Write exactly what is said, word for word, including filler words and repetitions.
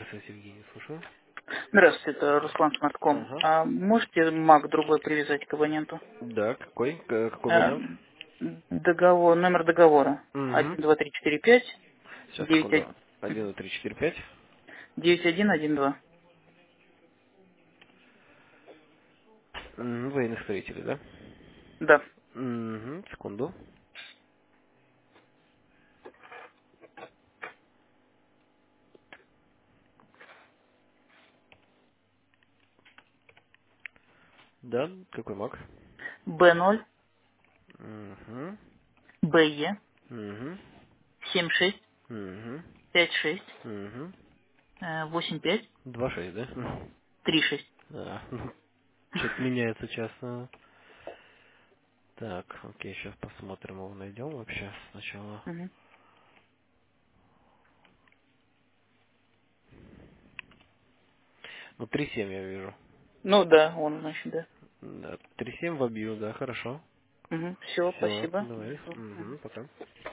Здравствуйте, Сергей, слушаю. Здравствуйте, это Руслан Смартком. Ага. А можете маг другой привязать к абоненту? Да, какой? К- какой А, абонент? договор, номер договора. Угу. Один, два, три, четыре, пять, Сейчас, девять, секунду. один, Один, два, три, четыре, пять. девять, один, один, два. М, Военных строителей, да? Да. Угу. Секунду. Да, какой маг? Б ноль, Угу. БЕ, Угу. семь шесть, Угу. пять шесть, Угу. э, восемь пять, Два шесть, да? Мгм. три шесть. Да. Что-то меняется часто. Так, окей, сейчас посмотрим, его найдем вообще сначала. Мгм. Ну, три семь я вижу. Ну да, он, значит, да. Да, три семь вобью, да, хорошо. Все, Все, спасибо. давай. Мгм. Угу, пока.